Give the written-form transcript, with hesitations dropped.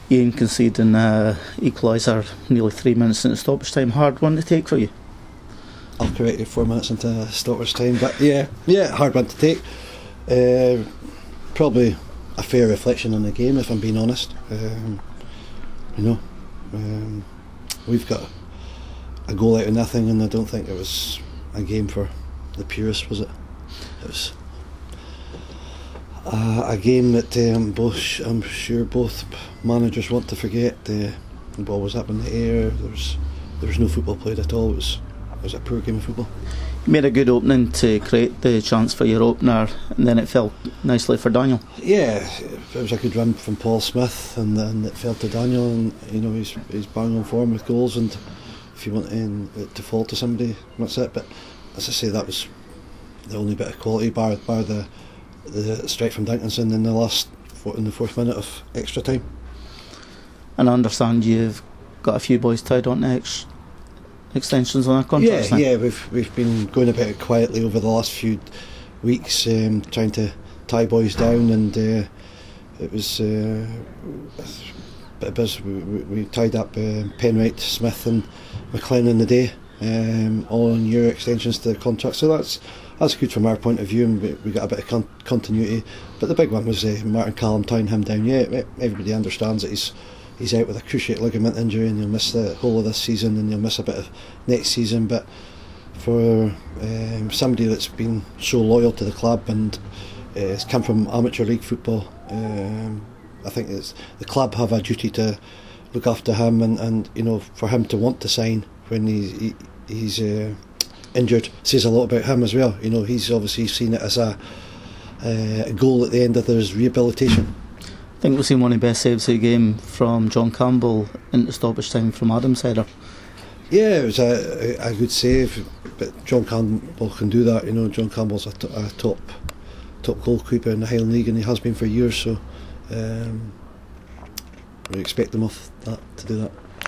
Ian conceding equaliser nearly 3 minutes into stoppage time. Hard one to take for you? I'll correct you 4 minutes into stoppage time, but yeah, hard one to take. Probably a fair reflection on the game, if I'm being honest. We've got a goal out of nothing, and I don't think it was a game for the purists, was it? It was a game that I'm sure both managers want to forget. The ball was up in the air. There was no football played at all. It was a poor game of football. You made a good opening to create the chance for your opener, and then it fell nicely for Daniel. Yeah, it was a good run from Paul Smith, and then it fell to Daniel, and he's bang on form with goals. And if you want to fall to somebody, that's it. But as I say, that was the only bit of quality, bar the strike from Dinkinson in the fourth minute of extra time. And I understand you've got a few boys tied on to extensions on our contracts now. Yeah, we've been going about it quietly over the last few weeks, trying to tie boys down, and it was a bit of buzz. We tied up Penwright, Smith and McLean in the day, all on year extensions to the contract, so that's good from our point of view, and we got a bit of continuity. But the big one was Martin Callum tying him down. Yeah, everybody understands that he's out with a cruciate ligament injury, and he'll miss the whole of this season, and he'll miss a bit of next season. But for somebody that's been so loyal to the club and has come from amateur league football, I think the club have a duty to look after him, and for him to want to sign when he's injured says a lot about him as well. He's obviously seen it as a goal at the end of his rehabilitation. I think we've seen one of the best saves of the game from John Campbell into stoppage time from Adam's header. Yeah, it was a good save, but John Campbell can do that. John Campbell's a top goalkeeper in the Highland League, and he has been for years, so we expect him off that to do that.